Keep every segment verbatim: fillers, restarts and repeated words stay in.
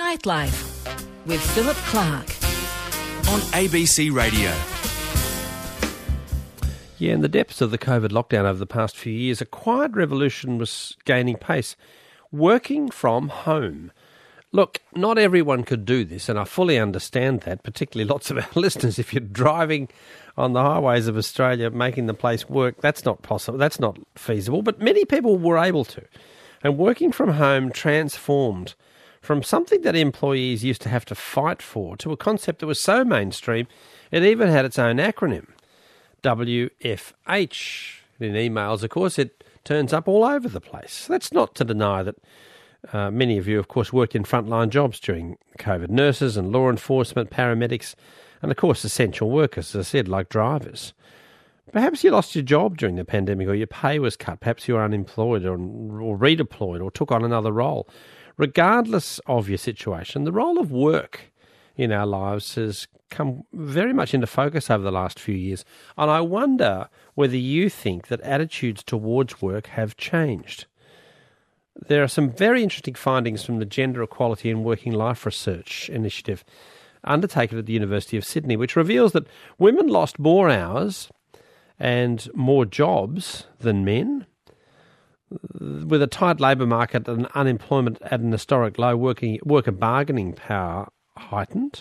Nightlife with Philip Clark on A B C Radio. Yeah, in the depths of the COVID lockdown over the past few years, a quiet revolution was gaining pace. Working from home. Look, not everyone could do this, and I fully understand that, particularly lots of our listeners. If you're driving on the highways of Australia, making the place work, that's not possible. That's not feasible, but many people were able to. And working from home transformed from something that employees used to have to fight for to a concept that was so mainstream, it even had its own acronym, W F H. In emails, of course, it turns up all over the place. That's not to deny that uh, many of you, of course, worked in frontline jobs during COVID. Nurses and law enforcement, paramedics, and, of course, essential workers, as I said, like drivers. Perhaps you lost your job during the pandemic, or your pay was cut. Perhaps you were unemployed or, or redeployed or took on another role. Regardless of your situation, the role of work in our lives has come very much into focus over the last few years. And I wonder whether you think that attitudes towards work have changed. There are some very interesting findings from the Gender Equality in Working Life Research Initiative undertaken at the University of Sydney, which reveals that women lost more hours and more jobs than men. With a tight labour market and unemployment at an historic low, working worker bargaining power heightened.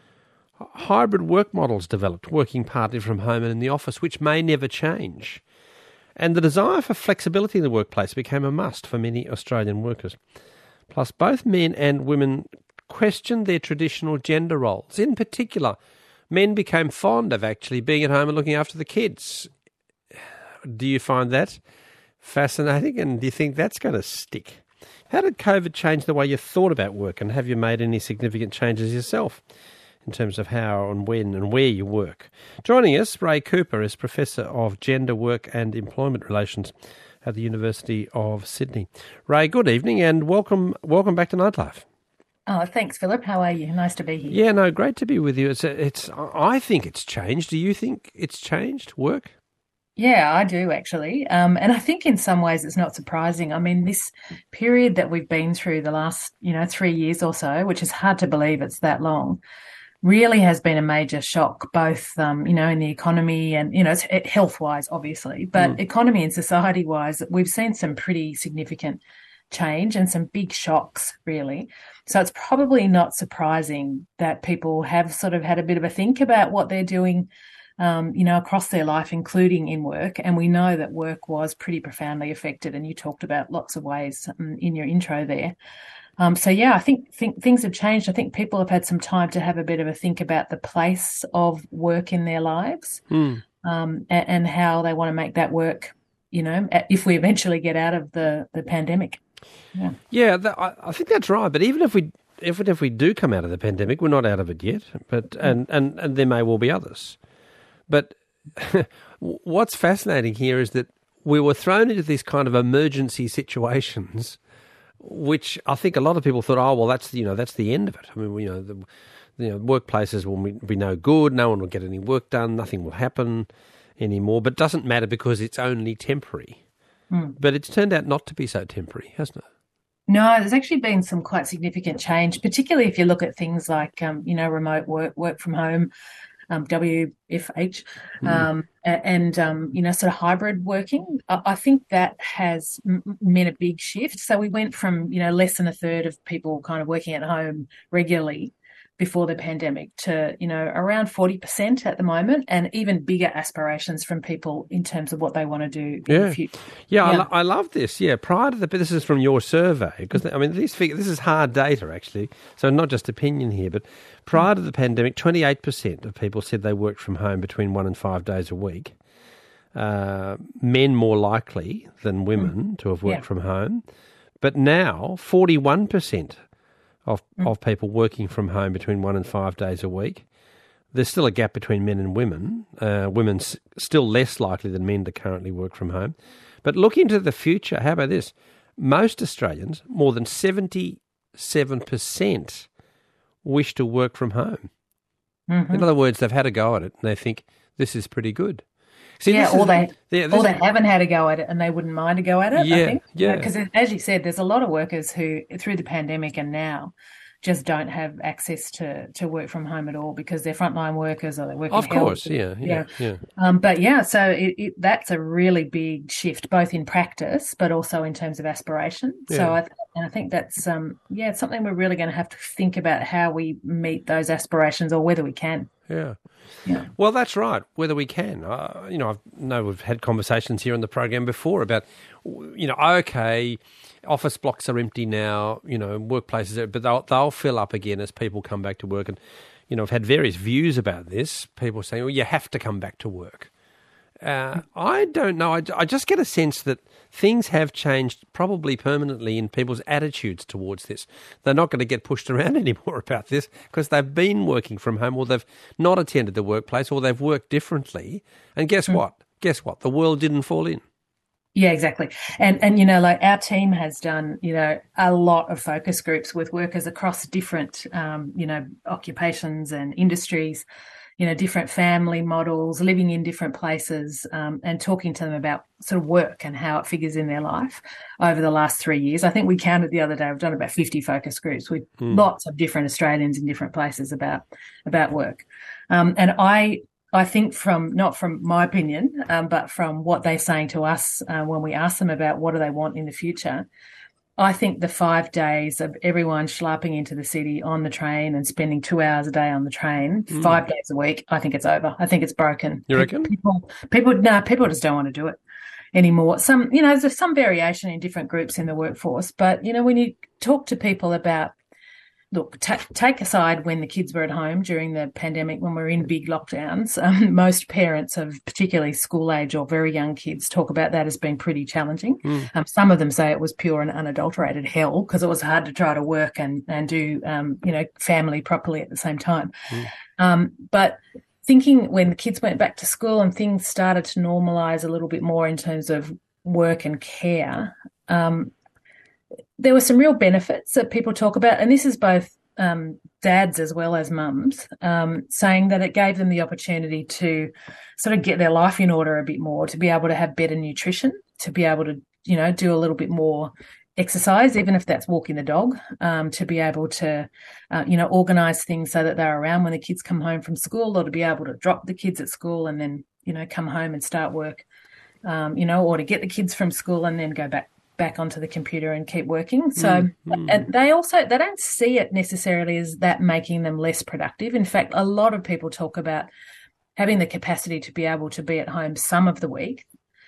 Hybrid work models developed, working partly from home and in the office, which may never change. And the desire for flexibility in the workplace became a must for many Australian workers. Plus, both men and women questioned their traditional gender roles. In particular, men became fond of actually being at home and looking after the kids. Do you find that fascinating, and do you think that's going to stick? How did COVID change the way you thought about work, and have you made any significant changes yourself in terms of how and when and where you work? Joining us, Ray Cooper is Professor of Gender, Work and Employment Relations at the University of Sydney. Ray, good evening and welcome welcome back to Nightlife. Oh, thanks, Philip. How are you? Nice to be here. Yeah, no, great to be with you. It's, it's. I think it's changed. Do you think it's changed, work? Yeah, I do actually. Um, and I think in some ways it's not surprising. I mean, this period that we've been through the last, you know, three years or so, which is hard to believe it's that long, really has been a major shock, both, um, you know, in the economy and, you know, it's, it, health-wise, obviously, but mm. economy and society-wise, we've seen some pretty significant change and some big shocks, really. So it's probably not surprising that people have sort of had a bit of a think about what they're doing Um, you know, across their life, including in work. And we know that work was pretty profoundly affected, and you talked about lots of ways um, in your intro there. Um, so, yeah, I think, think things have changed. I think people have had some time to have a bit of a think about the place of work in their lives mm. um, and, and how they want to make that work, you know, if we eventually get out of the, the pandemic. Yeah, yeah that, I, I think that's right. But even if we even if we do come out of the pandemic, we're not out of it yet, but and, and, and there may well be others. But what's fascinating here is that we were thrown into these kind of emergency situations, which I think a lot of people thought, oh, well, that's, you know, that's the end of it. I mean, you know, the you know, workplaces will be no good, no one will get any work done, nothing will happen anymore. But it doesn't matter because it's only temporary. Mm. But it's turned out not to be so temporary, hasn't it? No, there's actually been some quite significant change, particularly if you look at things like, um, you know, remote work, work from home, Um, W F H, um, mm. and, um, you know, sort of hybrid working. I, I think that has m- meant a big shift. So we went from, you know, less than a third of people kind of working at home regularly before the pandemic to, you know, around forty percent at the moment, and even bigger aspirations from people in terms of what they want to do yeah. in the future. Yeah, yeah. I, lo- I love this. Yeah, prior to the, this is from your survey, because, I mean, these figures, this is hard data, actually, so not just opinion here, but prior to the pandemic, twenty-eight percent of people said they worked from home between one and five days a week. Uh, men more likely than women mm. to have worked yeah. from home. But now, forty-one percent of mm. of people working from home between one and five days a week. There's still a gap between men and women. Uh, women s- still less likely than men to currently work from home. But look into the future. How about this? Most Australians, more than seventy-seven percent, wish to work from home. Mm-hmm. In other words, they've had a go at it and they think this is pretty good. See, yeah, or they yeah, or they haven't had a go at it and they wouldn't mind a go at it. Yeah, I think. yeah. Because as you said, there's a lot of workers who, through the pandemic and now, just don't have access to, to work from home at all because they're frontline workers or they're working. Of course, yeah, yeah, yeah. yeah. Um, but yeah, so it, it, that's a really big shift, both in practice but also in terms of aspiration. Yeah. So I, th- and I think that's um, yeah, it's something we're really going to have to think about how we meet those aspirations or whether we can. Yeah. Yeah. Well, that's right. Whether we can, uh, you know, I know we've had conversations here on the program before about, you know, okay, office blocks are empty now, you know, workplaces, are, but they'll they'll fill up again as people come back to work. And, you know, I've had various views about this. People saying, well, you have to come back to work. Uh, I don't know. I, I just get a sense that things have changed probably permanently in people's attitudes towards this. They're not going to get pushed around anymore about this because they've been working from home or they've not attended the workplace or they've worked differently. And guess mm. what? Guess what? The world didn't fall in. Yeah, exactly. And, and, you know, like our team has done, you know, a lot of focus groups with workers across different, um, you know, occupations and industries, you know, different family models, living in different places, um, and talking to them about sort of work and how it figures in their life over the last three years. I think we counted the other day, we've done about fifty focus groups with mm. lots of different Australians in different places about, about work. Um, and I, I think from, not from my opinion, um, but from what they're saying to us uh, when we ask them about what do they want in the future, I think the five days of everyone schlapping into the city on the train and spending two hours a day on the train, mm. five days a week, I think it's over. I think it's broken. You reckon? People, people, no, people just don't want to do it anymore. Some, you know, there's some variation in different groups in the workforce, but, you know, when you talk to people about, look, t- take aside when the kids were at home during the pandemic, when we were in big lockdowns, um, most parents of particularly school age or very young kids talk about that as being pretty challenging. Mm. Um, some of them say it was pure and unadulterated hell because it was hard to try to work and, and do, um, you know, family properly at the same time. Mm. Um, but thinking when the kids went back to school and things started to normalise a little bit more in terms of work and care, um, there were some real benefits that people talk about, and this is both um, dads as well as mums, um, saying that it gave them the opportunity to sort of get their life in order a bit more, to be able to have better nutrition, to be able to, you know, do a little bit more exercise, even if that's walking the dog, um, to be able to, uh, you know, organise things so that they're around when the kids come home from school, or to be able to drop the kids at school and then, you know, come home and start work, um, you know, or to get the kids from school and then go back back onto the computer and keep working. So mm, mm. And they also, they don't see it necessarily as that making them less productive. In fact, a lot of people talk about having the capacity to be able to be at home some of the week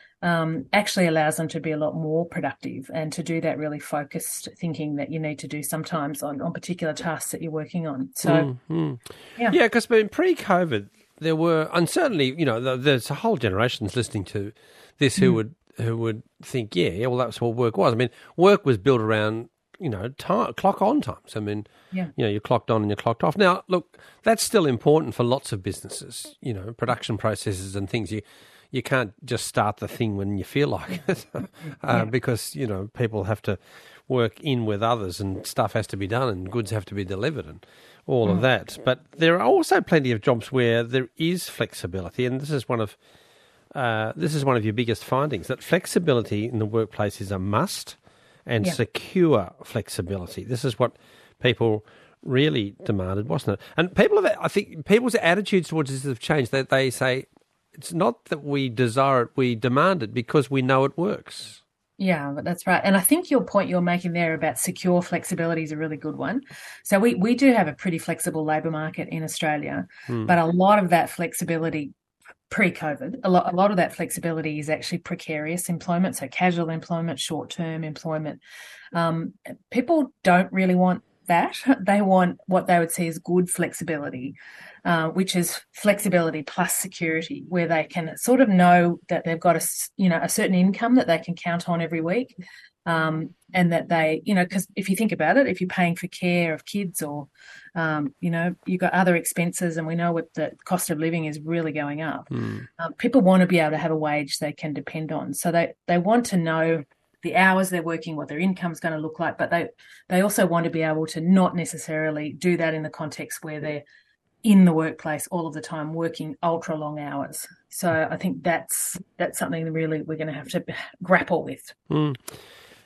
um, actually allows them to be a lot more productive and to do that really focused thinking that you need to do sometimes on, on particular tasks that you're working on. So, mm, mm. yeah, yeah, because pre-COVID, there were, and certainly, you know, there's a whole generations listening to this who mm. would who would think, yeah, yeah, well, that's what work was. I mean, work was built around, you know, time, clock on times. I mean, yeah. you know, you're clocked on and you're clocked off. Now, look, that's still important for lots of businesses, you know, production processes and things. You you can't just start the thing when you feel like it uh, yeah. because, you know, people have to work in with others and stuff has to be done and goods have to be delivered and all mm. of that. But there are also plenty of jobs where there is flexibility, and this is one of Uh, this is one of your biggest findings, that flexibility in the workplace is a must, and yeah. secure flexibility. This is what people really demanded, wasn't it? And people have, I think people's attitudes towards this have changed. That they, they say it's not that we desire it, we demand it because we know it works. Yeah, but that's right. And I think your point you're making there about secure flexibility is a really good one. So we, we do have a pretty flexible labour market in Australia, hmm. but a lot of that flexibility pre-COVID, a lot, a lot of that flexibility is actually precarious employment, so casual employment, short-term employment. Um, people don't really want that. They want what they would see as good flexibility, uh, which is flexibility plus security, where they can sort of know that they've got a, you know, a certain income that they can count on every week. Um, and that they, you know, because if you think about it, if you're paying for care of kids or, um, you know, you've got other expenses, and we know what the cost of living is really going up. Mm. Um, people want to be able to have a wage they can depend on. So they, they want to know the hours they're working, what their income is going to look like, but they, they also want to be able to not necessarily do that in the context where they're in the workplace all of the time working ultra long hours. So I think that's that's something that really we're going to have to grapple with. Mm.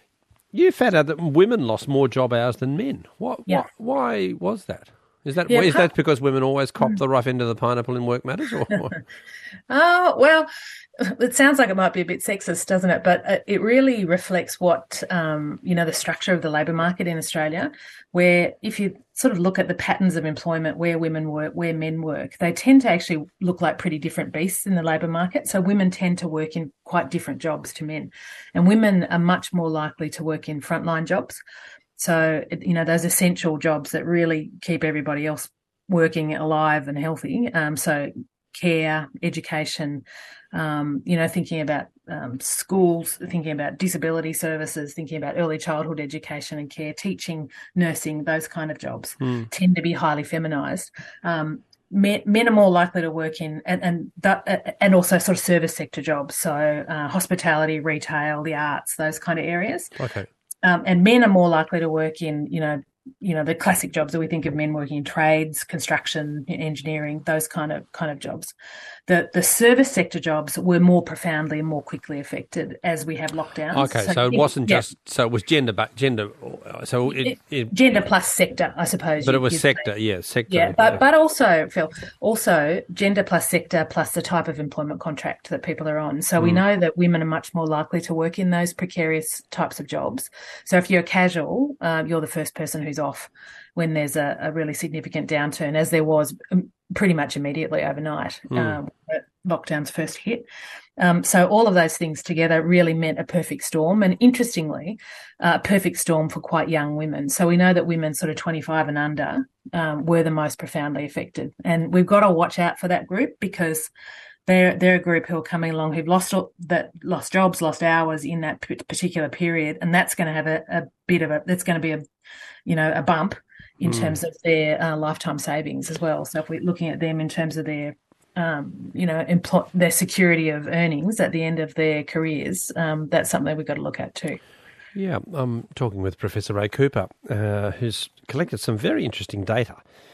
You found out that women lost more job hours than men. What? Yeah. Why, why was that? Is that Yeah, is part- that because women always cop the rough end of the pineapple in work matters? Or Oh, well, it sounds like it might be a bit sexist, doesn't it? But it- it really reflects what, um, you know, the structure of the labour market in Australia, where if you sort of look at the patterns of employment, where women work, where men work, they tend to actually look like pretty different beasts in the labour market. So women tend to work in quite different jobs to men. And women are much more likely to work in frontline jobs. So, you know, those essential jobs that really keep everybody else working alive and healthy. Um, so care, education, um, you know, thinking about um, schools, thinking about disability services, thinking about early childhood education and care, teaching, nursing, those kind of jobs mm. tend to be highly feminised. Um, men, men are more likely to work in, and and, that, and also sort of service sector jobs, so uh, hospitality, retail, the arts, those kind of areas. Okay. Um, and men are more likely to work in, you know, you know, the classic jobs that we think of men working in: trades, construction, engineering, those kind of kind of jobs. The the service sector jobs were more profoundly and more quickly affected as we have lockdowns. Okay, so, so it wasn't yeah. just so it was gender, but gender. So it, it, it gender plus sector, I suppose. But you, it was sector, say. yeah, sector. Yeah, but yeah. but also, Phil, also gender plus sector plus the type of employment contract that people are on. So mm. we know that women are much more likely to work in those precarious types of jobs. So if you're casual, um, you're the first person who's off when there's a, a really significant downturn, as there was pretty much immediately overnight mm. um, when lockdowns first hit. Um, so all of those things together really meant a perfect storm, and interestingly, uh, a perfect storm for quite young women. So we know that women sort of twenty-five and under um, were the most profoundly affected, and we've got to watch out for that group, because they're they're a group who are coming along who've lost that lost jobs, lost hours in that particular period, and that's going to have a, a bit of a that's going to be a you know a bump in mm. terms of their uh, lifetime savings as well. So if we're looking at them in terms of their Um, you know, employ- their security of earnings at the end of their careers, um, that's something we've got to look at too. Yeah, I'm talking with Professor Ray Cooper, uh, who's collected some very interesting data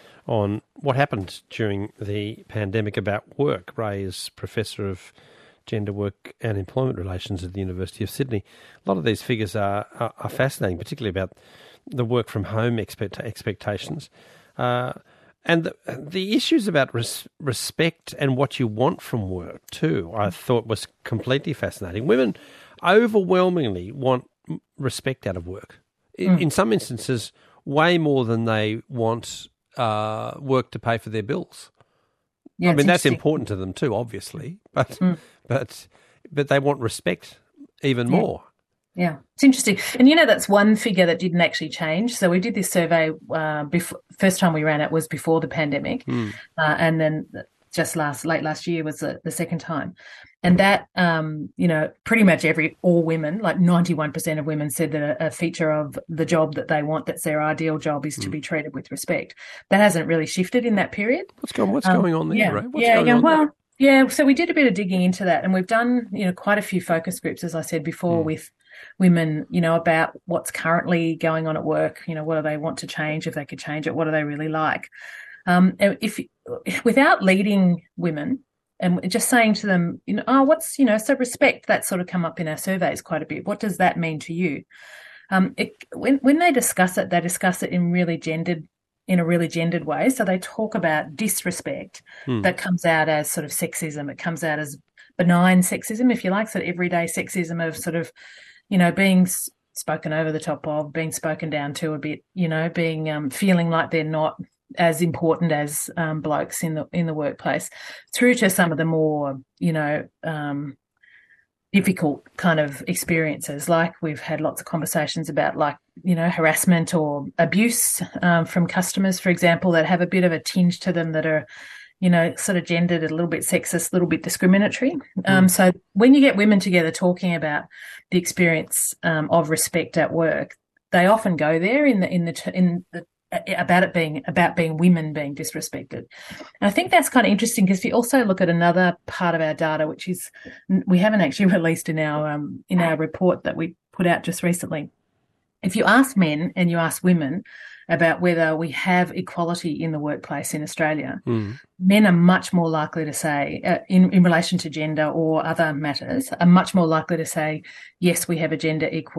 on what happened during the pandemic about work. Ray is Professor of Gender, Work and Employment Relations at the University of Sydney. A lot of these figures are, are, are fascinating, particularly about the work from home expect- expectations. Uh, And the, the issues about res, respect and what you want from work too, I thought was completely fascinating. Women overwhelmingly want respect out of work. In, mm. in some instances, way more than they want uh, work to pay for their bills. Yeah, I mean, that's important to them too, obviously, but mm. but but they want respect even yeah. more. Yeah, it's interesting. And, you know, that's one figure that didn't actually change. So we did this survey, uh, before, first time we ran it was before the pandemic. Mm. Uh, and then just last, late last year was the, the second time. And that, um, you know, pretty much every, all women, like ninety-one percent of women said that a, a feature of the job that they want, that's their ideal job, is mm. to be treated with respect. That hasn't really shifted in that period. What's going, what's um, going on there, yeah, Ray? What's yeah, going yeah, on well, there? Yeah, so we did a bit of digging into that, and we've done, you know, quite a few focus groups, as I said before, mm. with women, you know, about what's currently going on at work, you know, what do they want to change, if they could change it, what do they really like? Um, if without leading women and just saying to them, you know, oh, what's, you know, so respect, that's sort of come up in our surveys quite a bit. What does that mean to you? Um, it, when when they discuss it, they discuss it in really gendered in a really gendered way. So they talk about disrespect hmm. that comes out as sort of sexism. It comes out as benign sexism, if you like, sort of everyday sexism of sort of, you know, being spoken over the top of, being spoken down to a bit, you know, being um, feeling like they're not as important as um, blokes in the in the workplace, through to some of the more, you know, um, difficult kind of experiences. Like we've had lots of conversations about, like, you know, harassment or abuse um, from customers, for example, that have a bit of a tinge to them, that are, you know, sort of gendered, a little bit sexist, a little bit discriminatory. Mm. Um, so when you get women together talking about the experience um, of respect at work, they often go there in the in the in the about it being about being women being disrespected. And I think that's kind of interesting, because if you also look at another part of our data, which is we haven't actually released in our um, in our report that we put out just recently. If you ask men and you ask women about whether we have equality in the workplace in Australia, mm. men are much more likely to say, uh, in, in relation to gender or other matters, are much more likely to say, yes, we have a gender equal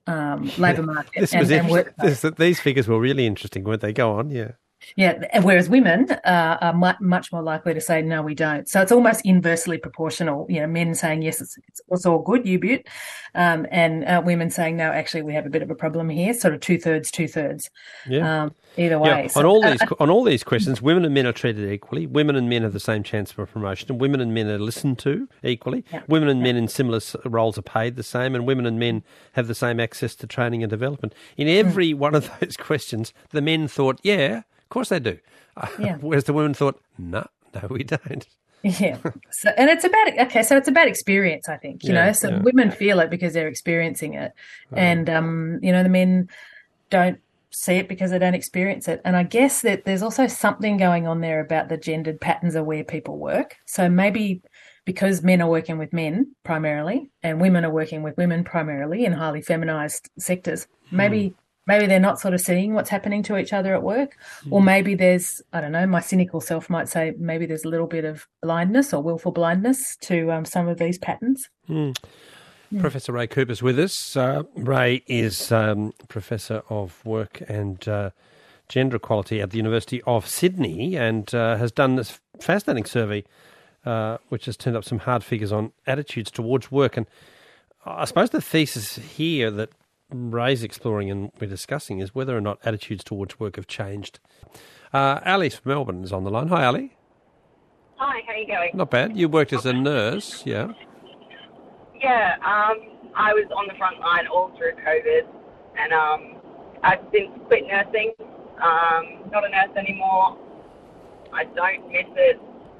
um, labour market. This and, was and interesting. workplace. This, these figures were really interesting, weren't they? Go on, yeah. Yeah, and whereas women uh, are mu- much more likely to say, no, we don't. So it's almost inversely proportional, you know, men saying, yes, it's, it's, it's all good, you beaut, um, and uh, women saying, no, actually, we have a bit of a problem here, sort of two-thirds, two-thirds, Yeah. um, either way. Yeah. So, on, all uh, these, on all these questions, women and men are treated equally. Women and men have the same chance for promotion. And women and men are listened to equally. Yeah. Women and men in similar s- roles are paid the same. And women and men have the same access to training and development. In every mm. one of those questions, the men thought, yeah, of course they do. Yeah. Whereas the women thought, no, no, we don't. Yeah. So, and it's about, okay, so it's about experience, I think, you Yeah, know, so yeah. women feel it because they're experiencing it. Right. And, um, you know, the men don't see it because they don't experience it. And I guess that there's also something going on there about the gendered patterns of where people work. So maybe because men are working with men primarily and women are working with women primarily in highly feminized sectors, maybe hmm. maybe they're not sort of seeing what's happening to each other at work. Hmm. Or maybe there's, I don't know, my cynical self might say maybe there's a little bit of blindness or willful blindness to um, some of these patterns. Hmm. Professor Ray Cooper's with us. Uh, Ray is um, Professor of Work and uh, Gender Equality at the University of Sydney and uh, has done this fascinating survey uh, which has turned up some hard figures on attitudes towards work. And I suppose the thesis here that Ray's exploring and we're discussing is whether or not attitudes towards work have changed. Uh, Ali from Melbourne is on the line. Hi, Ali. Hi, how are you going? Not bad. You worked as a nurse, yeah? Yeah, um, I was on the front line all through COVID, and um, I've since quit nursing. Um, not a nurse anymore. I don't miss it,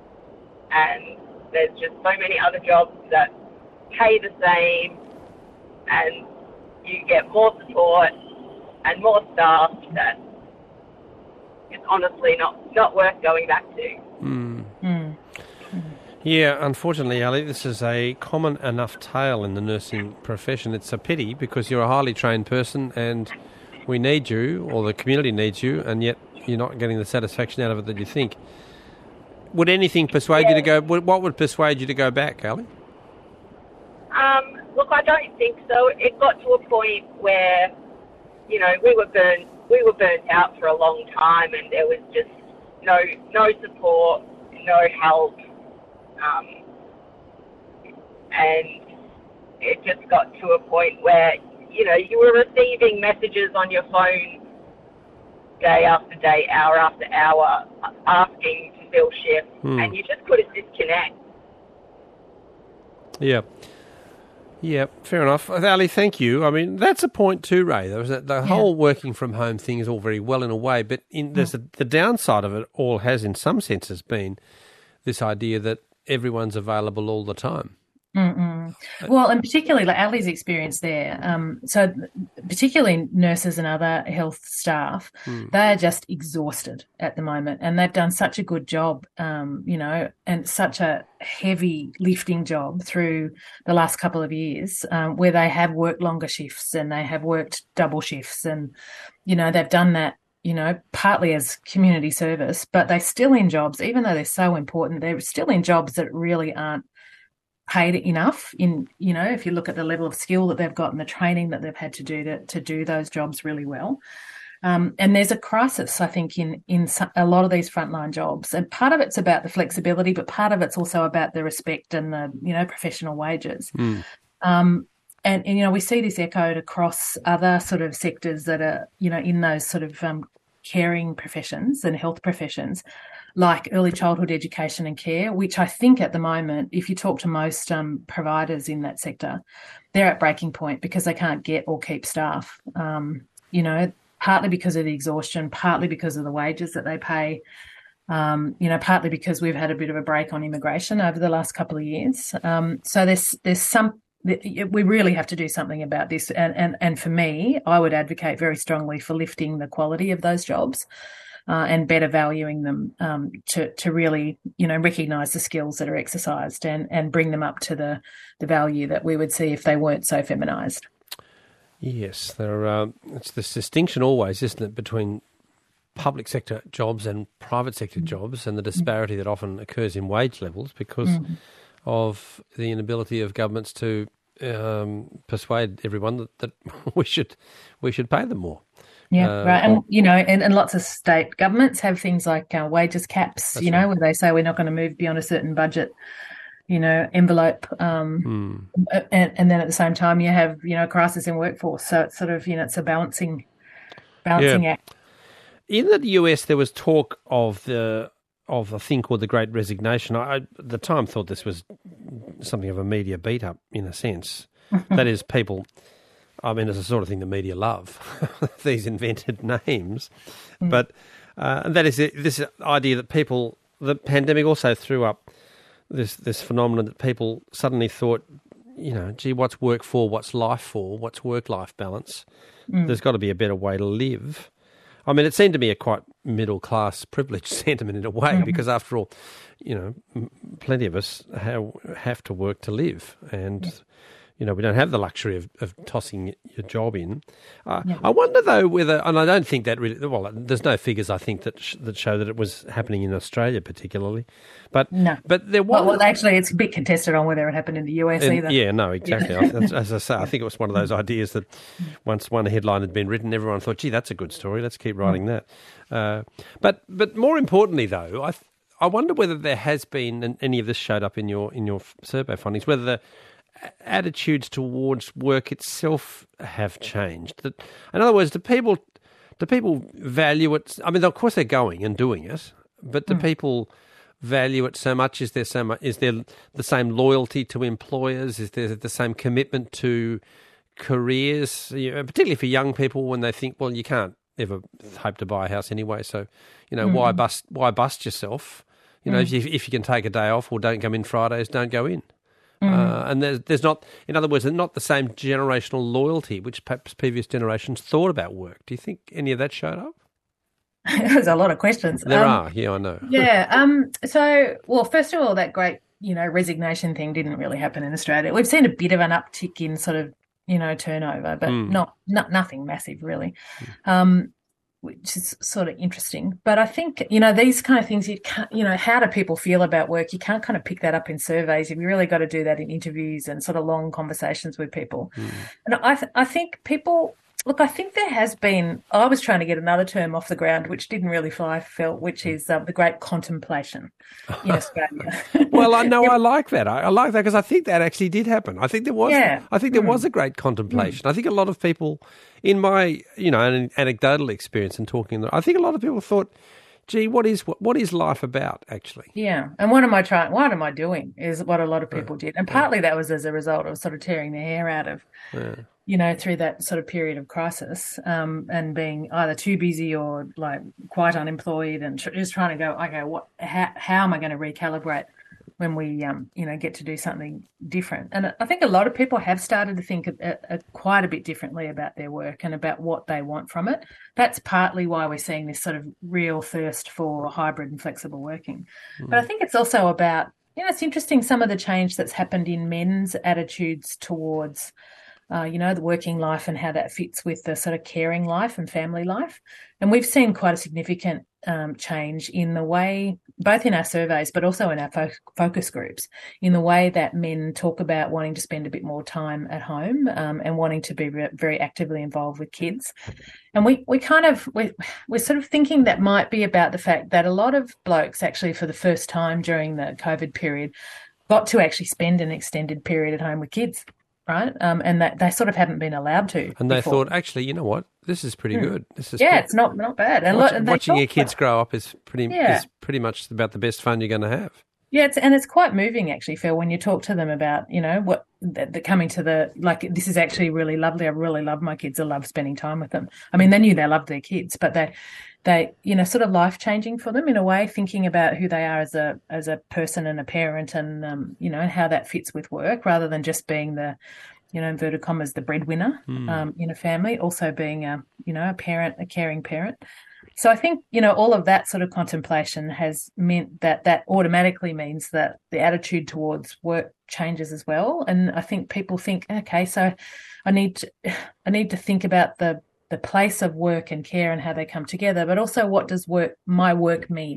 and there's just so many other jobs that pay the same, and you get more support and more staff that it's honestly not, not worth going back to. Mm. Mm. Yeah, unfortunately, Ali, this is a common enough tale in the nursing profession. It's a pity because you're a highly trained person and we need you, or the community needs you, and yet you're not getting the satisfaction out of it that you think. Would anything persuade yeah. you to go, what would persuade you to go back, Ali? Um, look, I don't think so. It got to a point where, you know, we were burnt, we were burnt out for a long time, and there was just no no support, no help, um, and it just got to a point where, you know, you were receiving messages on your phone day after day, hour after hour, asking to fill shifts, hmm. and you just couldn't disconnect. Yeah. Yeah, fair enough. Ali, thank you. I mean, that's a point too, Ray. There was that, the yeah. whole working from home thing is all very well in a way, but in, there's a, the downside of it all has, in some senses, been this idea that everyone's available all the time. Mm-mm. Well, and particularly like Ali's experience there, um, so particularly nurses and other health staff, mm. they are just exhausted at the moment, and they've done such a good job, um, you know, and such a heavy lifting job through the last couple of years, um, where they have worked longer shifts and they have worked double shifts, and you know they've done that, you know, partly as community service, but they're still in jobs, even though they're so important, they're still in jobs that really aren't paid enough. In, you know, if you look at the level of skill that they've got and the training that they've had to do to, to do those jobs really well. Um, and there's a crisis, I think, in, in a lot of these frontline jobs. And part of it's about the flexibility, but part of it's also about the respect and the, you know, professional wages. Mm. Um, and, and, you know, we see this echoed across other sort of sectors that are, you know, in those sort of um, caring professions and health professions, like early childhood education and care, which I think at the moment, if you talk to most um, providers in that sector, they're at breaking point because they can't get or keep staff, um, you know, partly because of the exhaustion, partly because of the wages that they pay, um, you know, partly because we've had a bit of a break on immigration over the last couple of years. Um, so there's there's some, we really have to do something about this. And, and, and for me, I would advocate very strongly for lifting the quality of those jobs. Uh, and better valuing them um, to to really, you know, recognise the skills that are exercised and, and bring them up to the, the value that we would see if they weren't so feminised. Yes, there are, um, it's this distinction always, isn't it, between public sector jobs and private sector mm. jobs, and the disparity mm. that often occurs in wage levels because mm. of the inability of governments to um, persuade everyone that, that we should we should pay them more. Yeah, Uh, right. And, or- you know, and, and lots of state governments have things like uh, wages caps, That's you know, right. where they say we're not going to move beyond a certain budget, you know, envelope. Um, Hmm. and, and then at the same time, you have, you know, crisis in workforce. So it's sort of, you know, it's a balancing, balancing Yeah. act. In the U S, there was talk of the of a thing called the Great Resignation. I, I at the time thought this was something of a media beat up in a sense. That is, people. I mean, it's the sort of thing the media love, these invented names. Mm. But uh, and that is it, this idea that people, the pandemic also threw up this this phenomenon that people suddenly thought, you know, gee, what's work for? What's life for? What's work-life balance? Mm. There's got to be a better way to live. I mean, it seemed to me a quite middle-class privileged sentiment in a way, Mm-hmm. because after all, you know, m- plenty of us have, have to work to live, and, Yeah. you know, we don't have the luxury of, of tossing your job in. Uh, Yeah. I wonder, though, whether, and I don't think that really, well, there's no figures, I think, that sh- that show that it was happening in Australia particularly, but No. but there was... Well, well, actually, it's a bit contested on whether it happened in the U S And- either. yeah, no, exactly. I, as, as I say, I think it was one of those ideas that once one headline had been written, everyone thought, gee, that's a good story, let's keep writing that. Uh, but but more importantly, though, I I wonder whether there has been, and any of this showed up in your in your survey findings, whether the attitudes towards work itself have changed. That, in other words, do people do people value it? I mean, of course, they're going and doing it, but do people value it so much? Is there so much? Is there the same loyalty to employers? Is there the same commitment to careers, you know, particularly for young people, when they think, well, you can't ever hope to buy a house anyway, so you know, why bust why bust yourself? You know, if you if you can take a day off or don't come in Fridays, don't go in. Uh, and there's there's not, in other words, there's not the same generational loyalty which perhaps previous generations thought about work. Do you think any of that showed up? There's a lot of questions. There Um, are, yeah, I know. Yeah. Um. So, well, first of all, that great, you know, resignation thing didn't really happen in Australia. We've seen a bit of an uptick in sort of, you know, turnover, but Mm. not, not nothing massive really, um, which is sort of interesting. But I think, you know, these kind of things, you can't, you know, how do people feel about work? You can't kind of pick that up in surveys. You've really got to do that in interviews and sort of long conversations with people. And I, th- I think people. Look, I think there has been, I was trying to get another term off the ground, which didn't really fly, Phil, which is uh, the great contemplation in Australia. Well, I know I like that. I, I like that because I think that actually did happen. I think there was. Yeah. I think there Mm. was a great contemplation. I think a lot of people, in my you know an anecdotal experience and talking, I think a lot of people thought, "Gee, what is what, what is life about?" Actually, Yeah. And what am I trying, what am I doing is what a lot of people did. And partly that was as a result of sort of tearing their hair out of, yeah. you know, through that sort of period of crisis, um, and being either too busy or like quite unemployed and tr- just trying to go, okay, what, how, how am I going to recalibrate when we, um, you know, get to do something different? And I think a lot of people have started to think a, a, a quite a bit differently about their work and about what they want from it. That's partly why we're seeing this sort of real thirst for hybrid and flexible working. Mm. But I think it's also about, you know, it's interesting some of the change that's happened in men's attitudes towards Uh, you know, the working life and how that fits with the sort of caring life and family life. And we've seen quite a significant um, change in the way, both in our surveys, but also in our fo- focus groups, in the way that men talk about wanting to spend a bit more time at home um, and wanting to be re- very actively involved with kids. And we, we kind of, we're, we're sort of thinking that might be about the fact that a lot of blokes actually for the first time during the COVID period got to actually spend an extended period at home with kids. Right, um, and that they sort of hadn't been allowed to. And they before. thought, actually, you know what? This is pretty Hmm. good. This is yeah, pretty, it's not not bad. And watch, lo- and they watching your talk kids about- grow up is pretty Yeah. is pretty much about the best fun you're going to have. Yeah, it's, and it's quite moving actually, Phil, when you talk to them about, you know, what the, the coming to the, like, this is actually really lovely. I really love my kids. I love spending time with them. I mean, they knew they loved their kids, but they, they, you know, sort of life changing for them in a way, thinking about who they are as a as a person and a parent, and um, you know, how that fits with work, rather than just being the, you know, inverted commas, the breadwinner Mm. um, in a family, also being a, you know, a parent, a caring parent. So I think, you know, all of that sort of contemplation has meant that that automatically means that the attitude towards work changes as well. And I think people think, okay, so I need to, I need to think about the, the place of work and care and how they come together, but also what does work, my work mean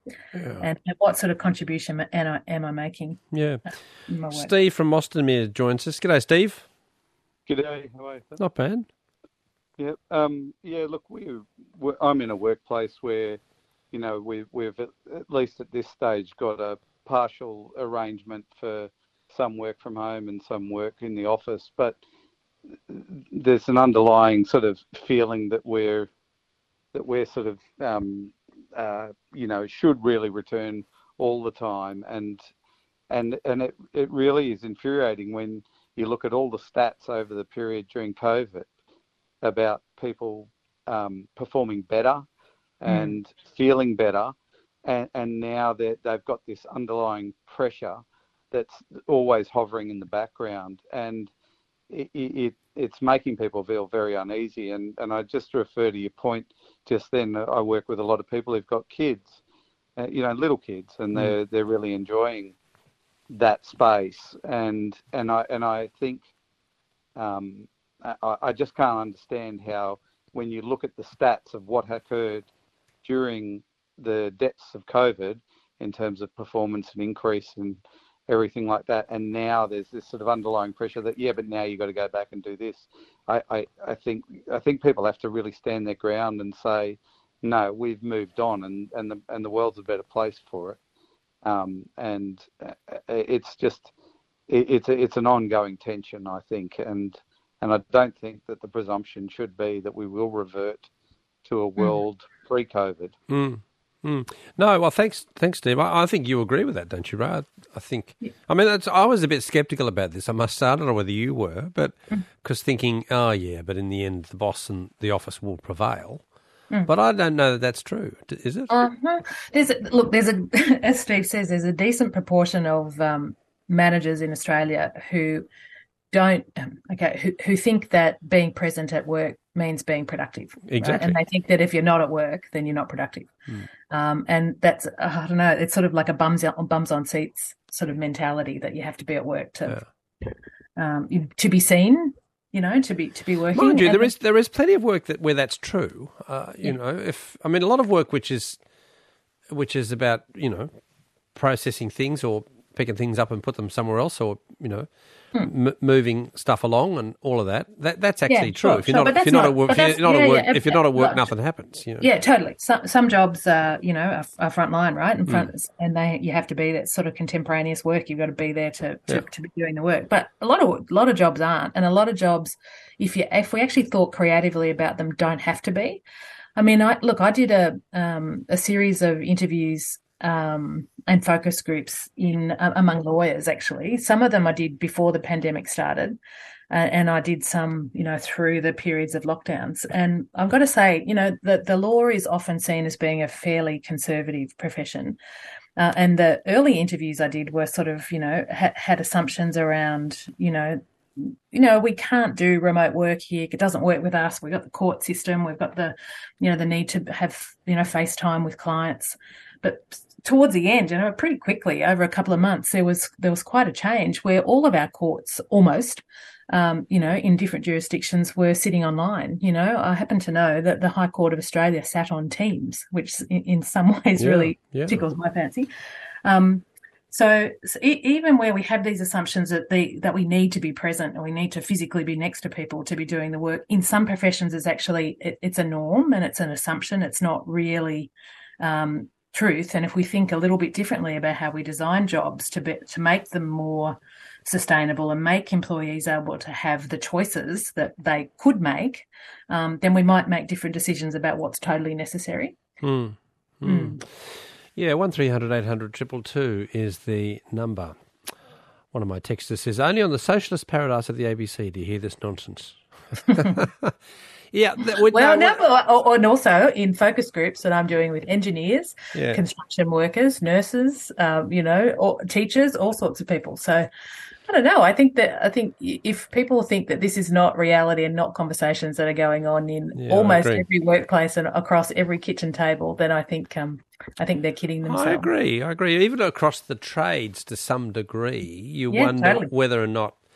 Yeah. and what sort of contribution am I, am I making? Yeah. in my work. Steve from Mostonmere joins us. G'day, Steve. G'day, how are you? Not bad. Yeah, um, yeah. Look, we, we're, I'm in a workplace where, you know, we've we've at, at least at this stage got a partial arrangement for some work from home and some work in the office, but there's an underlying sort of feeling that we're that we're sort of um, uh, you know should really return all the time, and and and it it really is infuriating when you look at all the stats over the period during COVID about people um, performing better and mm. feeling better, and, and now that they've got this underlying pressure that's always hovering in the background, and it, it it's making people feel very uneasy. And, and I just refer to your point just then. I work with a lot of people who've got kids, uh, you know, little kids, and mm. they're they're really enjoying that space. And and I and I think. Um, I, I just can't understand how, when you look at the stats of what occurred during the depths of COVID in terms of performance and increase and everything like that, and now there's this sort of underlying pressure that, yeah, but now you've got to go back and do this. I, I, I think I think people have to really stand their ground and say, no, we've moved on, and, and, the, and the world's a better place for it. Um, and it's just, it, it's, a, it's an ongoing tension, I think, and And I don't think that the presumption should be that we will revert to a world mm. pre-COVID. Mm. Mm. No, well, thanks, thanks, Steve. I, I think you agree with that, don't you, Ray? I think. Yeah. I mean, that's, I was a bit sceptical about this. I must say, I don't know whether you were, but because mm. thinking, oh yeah, but in the end, the boss and the office will prevail. Mm. But I don't know that that's true. Is it? Uh-huh. There's a, look, there's a, as Steve says, there's a decent proportion of um, managers in Australia who. don't okay who, who think that being present at work means being productive, exactly, right? And they think that if you're not at work, then you're not productive. Mm. Um, and that's uh, I don't know. It's sort of like a bums on bums on seats sort of mentality that you have to be at work to yeah. um, you, to be seen. You know, to be to be working. Mind you, there is there is plenty of work that where that's true. Uh, you yeah. know, if I mean a lot of work which is which is about you know processing things or picking things up and put them somewhere else, or you know. Hmm. M- moving stuff along and all of that. That that's actually yeah, true. Sure, if you're sure, not, if you're not, at work, if you're not yeah, at work, yeah, if you're not at work, yeah, nothing happens. You know? Yeah, totally. Some some jobs, are, you know, are, are frontline, right? In front, mm. and they you have to be that sort of contemporaneous work. You've got to be there to to, yeah. to be doing the work. But a lot of a lot of jobs aren't, and a lot of jobs, if you if we actually thought creatively about them, don't have to be. I mean, I look, I did a um, a series of interviews. Um, and focus groups in uh, among lawyers, actually. Some of them I did before the pandemic started, uh, and I did some, you know, through the periods of lockdowns. And I've got to say, you know, the, the law is often seen as being a fairly conservative profession. Uh, and the early interviews I did were sort of, you know, ha- had assumptions around, you know, you know, we can't do remote work here. It doesn't work with us. We've got the court system. We've got the, you know, the need to have, you know, FaceTime with clients. But towards the end, you know, pretty quickly, over a couple of months, there was there was quite a change where all of our courts, almost, um, you know, in different jurisdictions, were sitting online. You know, I happen to know that the High Court of Australia sat on Teams, which in, in some ways yeah, really yeah. tickles my fancy. Um, so, so e- even where we have these assumptions that the that we need to be present and we need to physically be next to people to be doing the work, in some professions, is actually it, it's a norm and it's an assumption. It's not really. Um, truth. And if we think a little bit differently about how we design jobs to be, to make them more sustainable and make employees able to have the choices that they could make, um, then we might make different decisions about what's totally necessary. Mm. Mm. Mm. Yeah, one three hundred eight hundred two two two is the number. One of my texters says, only on the socialist paradise of the A B C do you hear this nonsense. Yeah, that would, well, no, no, and also in focus groups that I'm doing with engineers, yeah. construction workers, nurses, um, you know, or teachers, all sorts of people. So I don't know. I think that I think if people think that this is not reality and not conversations that are going on in yeah, almost every workplace and across every kitchen table, then I think um, I think they're kidding themselves. I agree. I agree. Even across the trades to some degree, you yeah, wonder totally. whether or not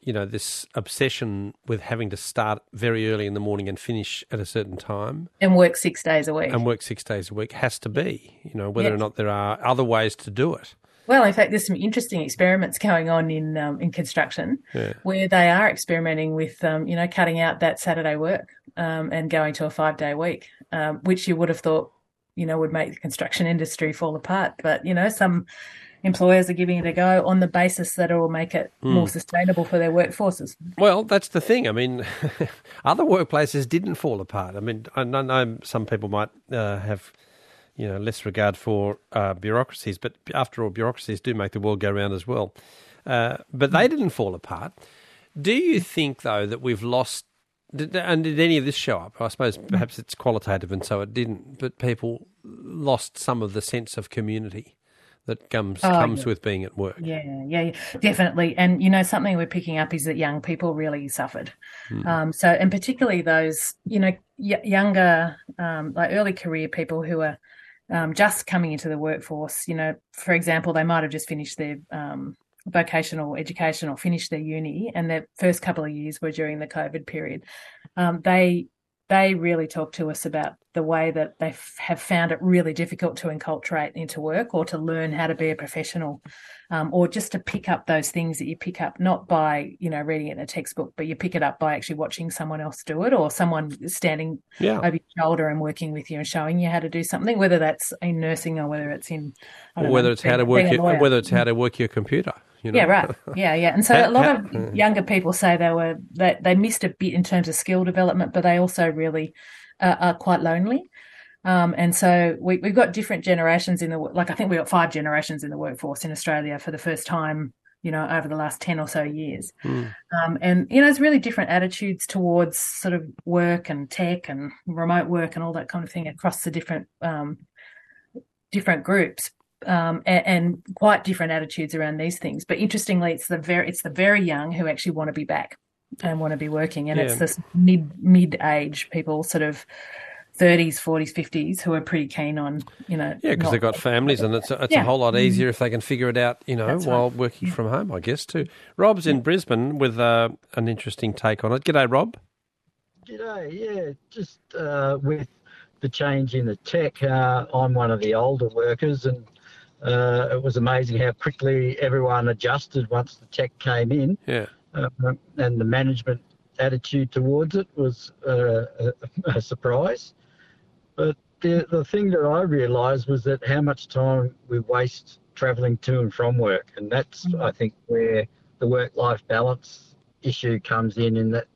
you know, this obsession with having to start very early in the morning and finish at a certain time. And work six days a week. And work six days a week has to be, you know, whether Yes. or not there are other ways to do it. Well, in fact, there's some interesting experiments going on in um, in construction Yeah. where they are experimenting with, um, you know, cutting out that Saturday work um, and going to a five-day week, um, which you would have thought, you know, would make the construction industry fall apart. But, you know, some employers are giving it a go on the basis that it will make it Hmm. more sustainable for their workforces. Well, that's the thing. I mean, other workplaces didn't fall apart. I mean, I know know some people might uh, have, you know, less regard for uh, bureaucracies, but after all, bureaucracies do make the world go round as well. Uh, but they didn't fall apart. Do you think, though, that we've lost, did, and did any of this show up? I suppose perhaps it's qualitative and so it didn't, but people lost some of the sense of community that comes Oh, comes yeah. with being at work. Yeah, yeah, yeah, definitely. And, you know, something we're picking up is that young people really suffered. Um, so, and particularly those, you know, y- younger, um, like early career people who are um, just coming into the workforce, you know, for example, they might have just finished their um, vocational education or finished their uni, and their first couple of years were during the COVID period. Um, they they really talk to us about the way that they f- have found it really difficult to enculturate into work or to learn how to be a professional, um, or just to pick up those things that you pick up not by, you know, reading it in a textbook, but you pick it up by actually watching someone else do it, or someone standing Yeah. over your shoulder and working with you and showing you how to do something, whether that's in nursing or whether it's in, I Or don't whether know, it's how to being- work being a your, lawyer. whether it's how to work your computer. You know? Yeah, right. Yeah, yeah. And so Ha- a lot ha- of younger people say they were they, they missed a bit in terms of skill development, but they also really uh, are quite lonely. Um, and so we, we've got different generations in the like I think we've got five generations in the workforce in Australia for the first time, you know, over the last ten or so years. Mm. Um, and you know, it's really different attitudes towards sort of work and tech and remote work and all that kind of thing across the different um, different groups. Um, and, and quite different attitudes around these things. But interestingly, it's the very it's the very young who actually want to be back and want to be working, and Yeah. it's this mid mid age people, sort of thirties, forties, fifties, who are pretty keen on, you know, Yeah, because not- they've got families, and it's a, it's Yeah. a whole lot easier if they can figure it out, you know, That's right. while working from home, I guess, too. Rob's in Brisbane with uh, an interesting take on it. G'day, Rob. G'day, yeah, just uh, with the change in the tech, uh, I'm one of the older workers, and uh, it was amazing how quickly everyone adjusted once the tech came in, Yeah. uh, and the management attitude towards it was uh, a, a surprise. But the, the thing that I realised was that how much time we waste travelling to and from work, and that's, Mm. I think, where the work-life balance issue comes in, in that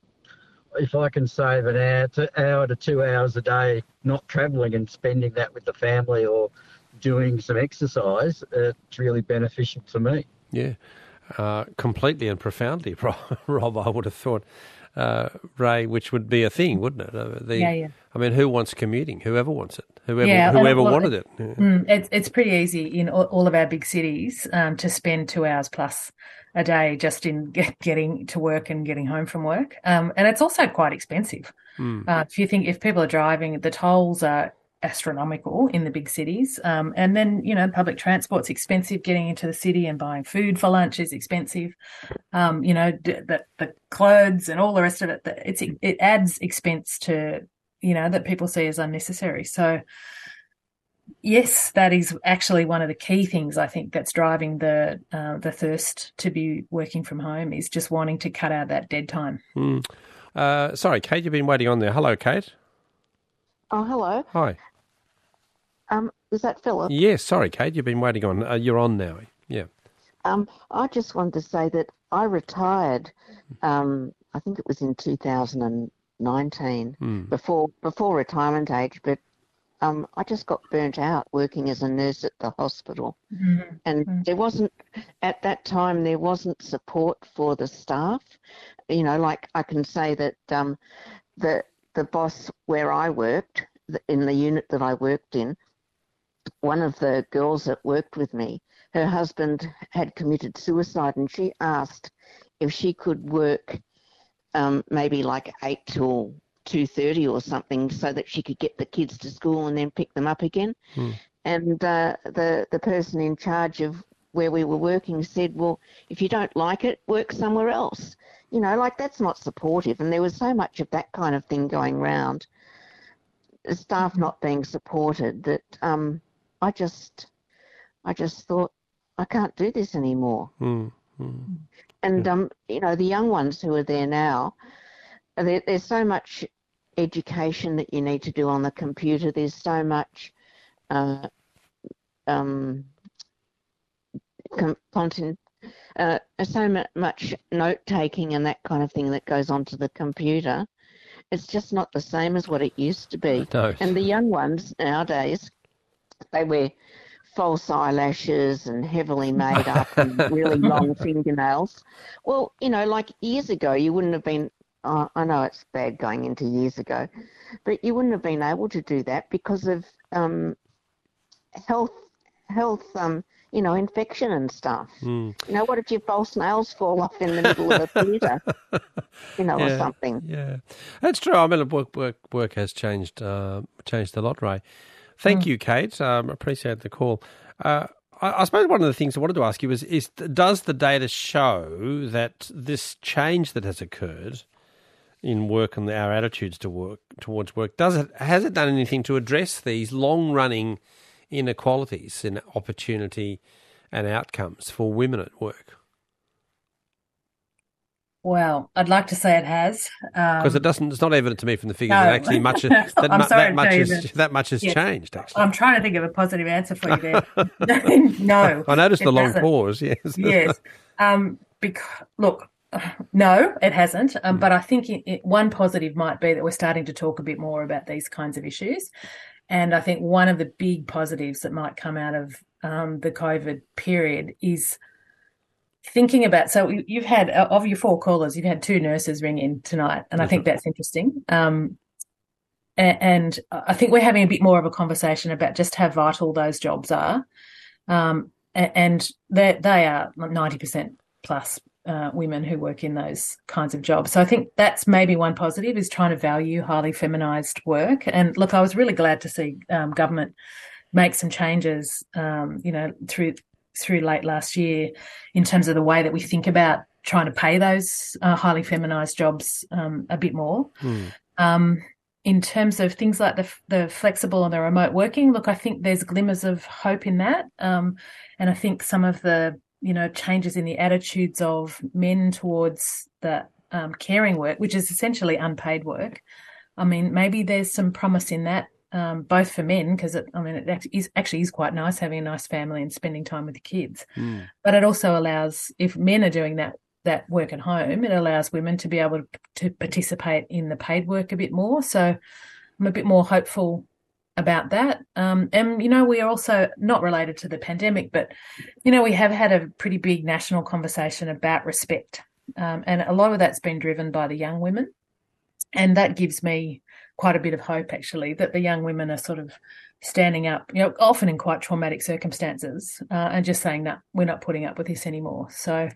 if I can save an hour to, hour to two hours a day not travelling and spending that with the family or doing some exercise, it's really beneficial to me. Yeah, uh, completely and profoundly, Rob, I would have thought, uh, Ray, which would be a thing, wouldn't it? Uh, the, Yeah, yeah. I mean, who wants commuting? Whoever wants it. Whoever Yeah, and whoever well, wanted it. Yeah. Mm, it's it's pretty easy in all, all of our big cities um, to spend two hours plus a day just in get, getting to work and getting home from work, um, and it's also quite expensive. Mm. Uh, if you think if people are driving, the tolls are astronomical in the big cities, um, and then you know public transport's expensive. Getting into the city and buying food for lunch is expensive. Um, you know d- the the clothes and all the rest of it. the- It's it adds expense to you know that people see as unnecessary. So. Yes, that is actually one of the key things I think that's driving the uh, the thirst to be working from home is just wanting to cut out that dead time. Mm. Uh, sorry, Kate, you've been waiting on there. Hello, Kate. Oh, hello. Hi. Um, is that Philip? Yes, sorry, Kate, you've been waiting on. Uh, you're on now. Yeah. Um, I just wanted to say that I retired. Um, I think it was in two thousand nineteen, Mm. before before retirement age, but um, I just got burnt out working as a nurse at the hospital, Mm-hmm. and Mm. there wasn't at that time there wasn't support for the staff. You know, like I can say that um, the the boss where I worked the- in the unit that I worked in, one of the girls that worked with me, her husband had committed suicide, and she asked if she could work um, maybe like eight till two thirty or something, so that she could get the kids to school and then pick them up again. Hmm. And uh, the the person in charge of where we were working said, well, if you don't like it, work somewhere else. You know, like that's not supportive. And there was so much of that kind of thing going round, staff not being supported, that um, I just, I just thought, I can't do this anymore. Mm, mm. And, um, you know, the young ones who are there now, there, there's so much education that you need to do on the computer. There's so much uh, um, content, uh, so much note-taking and that kind of thing that goes onto the computer. It's just not the same as what it used to be. No. And the young ones nowadays, they wear false eyelashes and heavily made up and really long fingernails. Well, you know, like years ago, you wouldn't have been, uh, I know it's bad going into years ago, but you wouldn't have been able to do that because of um, health, health, um, you know, infection and stuff. Mm. You know, what if your false nails fall off in the middle of a theatre, you know, yeah, or something? Yeah, that's true. I mean, work, work, work has changed, uh, changed a lot, Ray. Thank mm. you, Kate. Um, appreciate the call. Uh, I, I suppose one of the things I wanted to ask you is, is, does the data show that this change that has occurred in work and our attitudes to work towards work, does it has it done anything to address these long-running inequalities in opportunity and outcomes for women at work? Well, I'd like to say it has, because um, it doesn't. It's not evident to me from the figures no. that actually much that, I'm mu- sorry that to much tell has, you that, that much has yes. changed. Actually, I'm trying to think of a positive answer for you there. No, I noticed the long hasn't. pause. Yes, yes. Um, because look, no, it hasn't. Um, mm. But I think it, it, one positive might be that we're starting to talk a bit more about these kinds of issues, and I think one of the big positives that might come out of um, the COVID period is thinking about, so you've had, of your four callers, you've had two nurses ring in tonight, and I think that's interesting. Um, and, and I think we're having a bit more of a conversation about just how vital those jobs are. Um, and they, they are ninety percent plus uh, women who work in those kinds of jobs. So I think that's maybe one positive, is trying to value highly feminised work. And look, I was really glad to see um, government make some changes, um, you know, through through late last year in terms of the way that we think about trying to pay those uh, highly feminised jobs um, a bit more. Mm. Um, in terms of things like the, the flexible and the remote working, look, I think there's glimmers of hope in that. Um, and I think some of the, you know, changes in the attitudes of men towards the um, caring work, which is essentially unpaid work, I mean, maybe there's some promise in that. Um, both for men, because I mean, it actually is, actually is quite nice having a nice family and spending time with the kids. Mm. But it also allows, if men are doing that that work at home, it allows women to be able to, to participate in the paid work a bit more. So I'm a bit more hopeful about that. Um, and, you know, we are also not related to the pandemic, but, you know, we have had a pretty big national conversation about respect. Um, and a lot of that's been driven by the young women. And that gives me quite a bit of hope, actually, that the young women are sort of standing up, you know, often in quite traumatic circumstances, uh, and just saying, no, we're not putting up with this anymore. So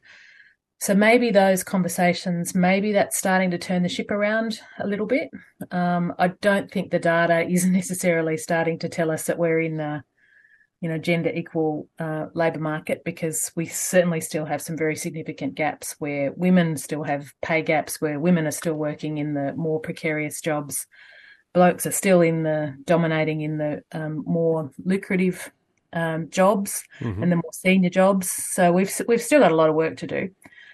so maybe those conversations, maybe that's starting to turn the ship around a little bit. Um, I don't think the data is necessarily starting to tell us that we're in the, you know, gender equal uh, labour market, because we certainly still have some very significant gaps where women still have pay gaps, where women are still working in the more precarious jobs. Blokes are still in the dominating in the um, more lucrative um, jobs mm-hmm. and the more senior jobs. So we've we've still got a lot of work to do.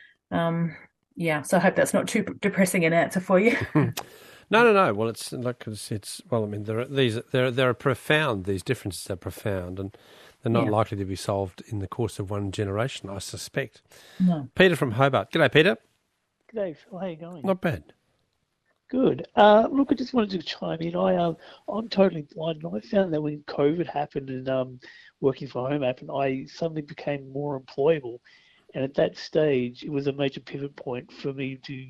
Um, yeah, so I hope that's not too depressing an answer for you. No, no, no. Well, it's like it's, it's well. I mean, there are these. There, there are profound. These differences are profound, and they're not yeah. likely to be solved in the course of one generation, I suspect. No. Peter from Hobart. G'day, Peter. G'day, Phil. How you going? Not bad. Good. Uh, look, I just wanted to chime in. I um, I'm totally blind, and I found that when COVID happened and um, working from home happened, I suddenly became more employable, and at that stage, it was a major pivot point for me to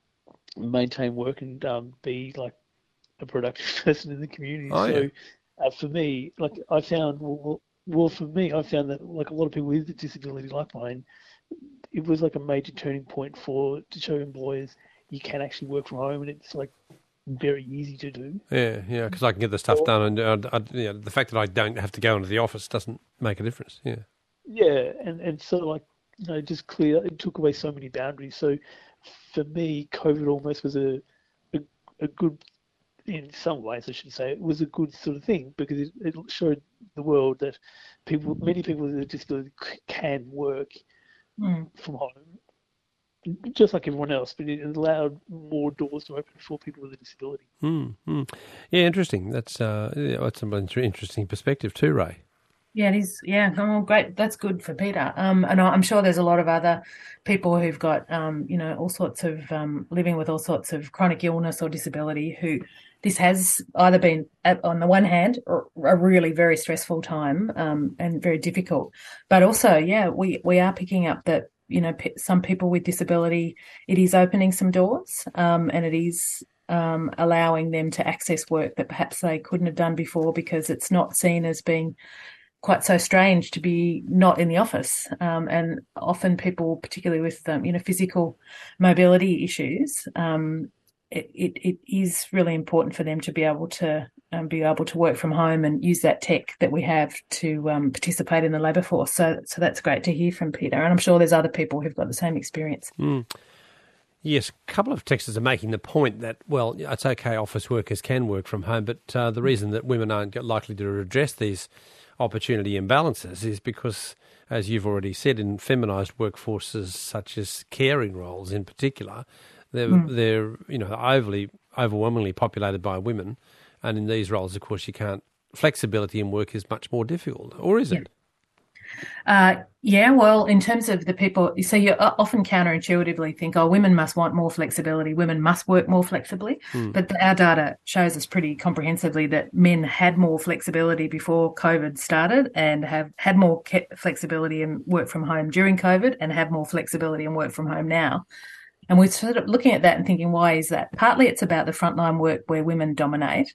maintain work and um, be like a productive person in the community. Oh, so yeah. uh, for me, like I found, well, well, for me, I found that like a lot of people with a disability like mine, it was like a major turning point for to show employers you can actually work from home, and it's like very easy to do. Yeah, yeah, because I can get the stuff or, done, and uh, I, you know, the fact that I don't have to go into the office doesn't make a difference. Yeah. yeah, and, and so like, you know, just clear, it took away so many boundaries. So for me, COVID almost was a, a, a good, in some ways, I should say, it was a good sort of thing because it, it showed the world that people, many people with a disability can work mm. from home, just like everyone else, but it allowed more doors to open for people with a disability. Mm, mm. Yeah, interesting. That's uh, yeah, that's an interesting perspective too, Ray. Yeah, it is. Yeah, oh, great. That's good for Peter. Um, and I'm sure there's a lot of other people who've got, um, you know, all sorts of um, living with all sorts of chronic illness or disability who this has either been, on the one hand, a really very stressful time um, and very difficult, but also, yeah, we we are picking up that, you know, some people with disability, it is opening some doors, um, and it is um, allowing them to access work that perhaps they couldn't have done before because it's not seen as being quite so strange to be not in the office. Um, and often people, particularly with, um, you know, physical mobility issues, um, it, it, it is really important for them to be able to um, be able to work from home and use that tech that we have to um, participate in the labour force. So, so that's great to hear from Peter. And I'm sure there's other people who've got the same experience. Mm. Yes, a couple of texters are making the point that, well, it's okay, office workers can work from home, but uh, the reason that women aren't likely to address these opportunity imbalances is because, as you've already said, in feminised workforces such as caring roles in particular, they're, mm. they're you know, overly, overwhelmingly populated by women, and in these roles, of course, you can't, flexibility in work is much more difficult, or is yeah. it? Uh, yeah, well, in terms of the people, so you often counterintuitively think, oh, women must want more flexibility, women must work more flexibly. Mm. But our data shows us pretty comprehensively that men had more flexibility before COVID started and have had more flexibility in work from home during COVID and have more flexibility in work from home now. And we're sort of looking at that and thinking, why is that? Partly it's about the frontline work where women dominate.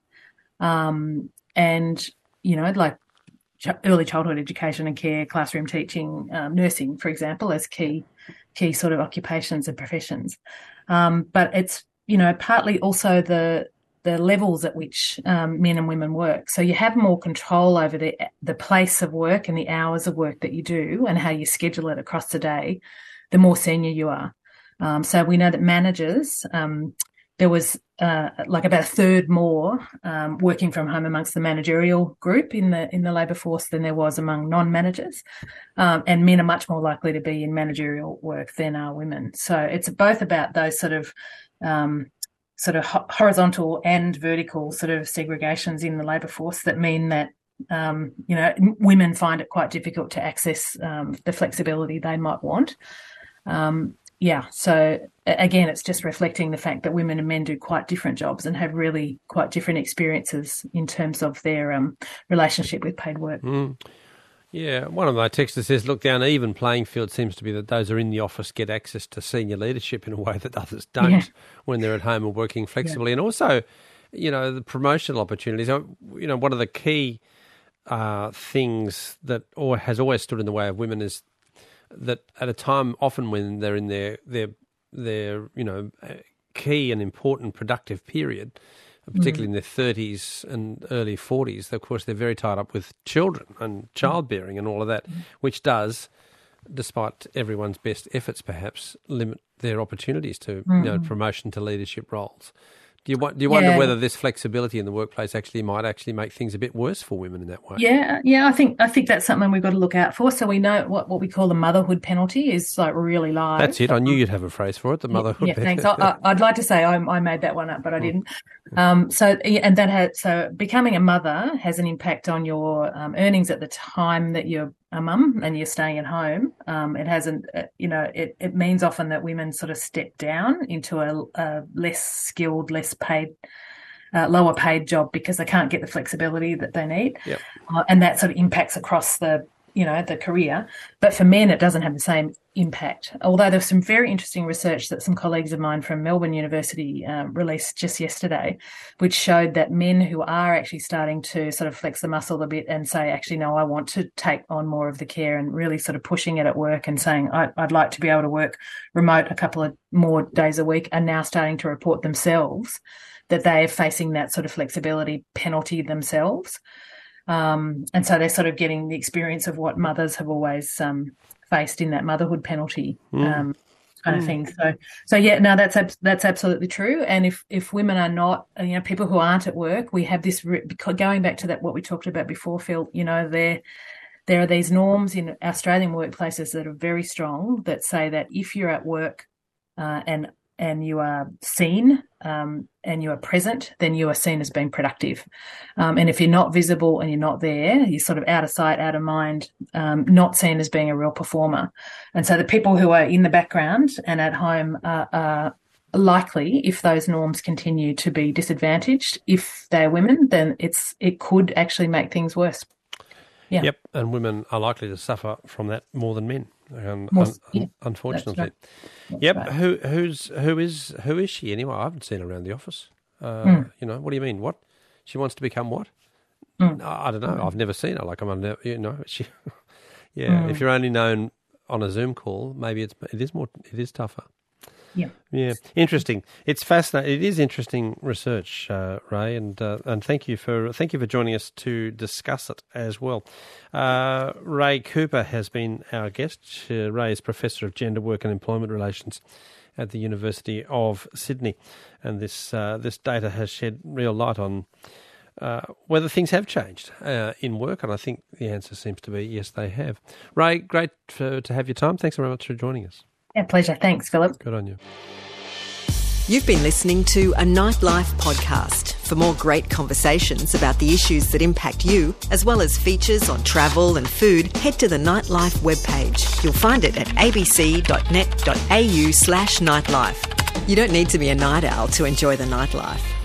Um, and, you know, like, early childhood education and care, classroom teaching, um, nursing, for example, as key key sort of occupations and professions. Um, but it's, you know, partly also the the levels at which um, men and women work. So you have more control over the the place of work and the hours of work that you do and how you schedule it across the day, the more senior you are. Um, so we know that managers, um, there was uh, like about a third more um, working from home amongst the managerial group in the in the labour force than there was among non-managers, um, and men are much more likely to be in managerial work than are women. So it's both about those sort of um, sort of ho- horizontal and vertical sort of segregations in the labour force that mean that um, you know women find it quite difficult to access um, the flexibility they might want. Um, Yeah, so again, it's just reflecting the fact that women and men do quite different jobs and have really quite different experiences in terms of their um, relationship with paid work. Mm. Yeah, one of my texters says, look, the uneven playing field seems to be that those who are in the office get access to senior leadership in a way that others don't yeah. when they're at home and working flexibly. Yeah. And also, you know, the promotional opportunities. You know, one of the key uh, things that or has always stood in the way of women is that at a time often when they're in their their their you know key and important productive period, particularly mm. in their thirties and early forties, of course they're very tied up with children and childbearing and all of that, mm. which does, despite everyone's best efforts, perhaps limit their opportunities to mm. you know promotion to leadership roles. Do you, do you wonder yeah. whether this flexibility in the workplace actually might actually make things a bit worse for women in that way? Yeah, yeah, I think I think that's something we've got to look out for. So we know what, what we call the motherhood penalty is like really live. That's it. I knew you'd have a phrase for it, the motherhood yeah, penalty. Yeah, thanks. I, I'd like to say I, I made that one up, but I didn't. Um, so and that had, so becoming a mother has an impact on your um, earnings at the time that you're a mum and you're staying at home. Um, it hasn't, uh, you know, it, it means often that women sort of step down into a, a less skilled, less paid, uh, lower paid job because they can't get the flexibility that they need. Yep. Uh, and that sort of impacts across the, you know, the career. But for men, it doesn't have the same impact. Although there's some very interesting research that some colleagues of mine from Melbourne University um, released just yesterday, which showed that men who are actually starting to sort of flex the muscle a bit and say, actually, no, I want to take on more of the care and really sort of pushing it at work and saying, I, I'd like to be able to work remote a couple of more days a week, are now starting to report themselves that they are facing that sort of flexibility penalty themselves. Um, and so they're sort of getting the experience of what mothers have always um, faced in that motherhood penalty Mm. um, kind Mm. of thing. So, so yeah, no, that's ab- that's absolutely true. And if if women are not, you know, people who aren't at work, we have this re- going back to that what we talked about before, Phil. You know, there there are these norms in Australian workplaces that are very strong that say that if you're at work uh, and and you are seen um, and you are present, then you are seen as being productive. Um, and if you're not visible and you're not there, you're sort of out of sight, out of mind, um, not seen as being a real performer. And so the people who are in the background and at home are, are likely, if those norms continue, to be disadvantaged. If they're women, then it's it could actually make things worse. Yeah. Yep, and women are likely to suffer from that more than men. Um, More- un- yeah, unfortunately. that's right. That's Yep. right. Who who's who is who is she anyway? I haven't seen her around the office. Uh, Mm. You know, what do you mean? What she wants to become? What? Mm. I, I don't know. Mm. I've never seen her. Like I'm, on, you know, she. Yeah. Mm. If you're only known on a Zoom call, maybe it's it is more it is tougher. Yeah. Yeah, interesting. It's fascinating. It is interesting research, uh, Ray, and uh, and thank you for thank you for joining us to discuss it as well. Uh, Ray Cooper has been our guest. Uh, Ray is Professor of Gender, Work and Employment Relations at the University of Sydney, and this uh, this data has shed real light on uh, whether things have changed uh, in work, and I think the answer seems to be yes, they have. Ray, great for, to have your time. Thanks very much for joining us. Yeah, pleasure. Thanks, Philip. Good on you. You've been listening to a Nightlife podcast. For more great conversations about the issues that impact you, as well as features on travel and food, head to the Nightlife webpage. You'll find it at abc.net.au slash nightlife. You don't need to be a night owl to enjoy the nightlife.